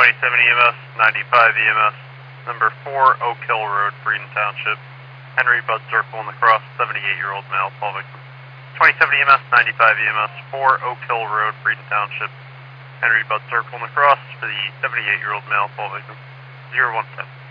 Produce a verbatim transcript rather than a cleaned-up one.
twenty-seven E M S, ninety-five E M S, number four Oak Hill Road, Breeden Township. Henry Budd Circle in the cross, seventy-eight-year-old male, fall victim. twenty-seven E M S, ninety-five E M S, four Oak Hill Road, Breeden Township. Henry Budd Circle in the cross for the seventy-eight-year-old male, fall victim. zero one seven.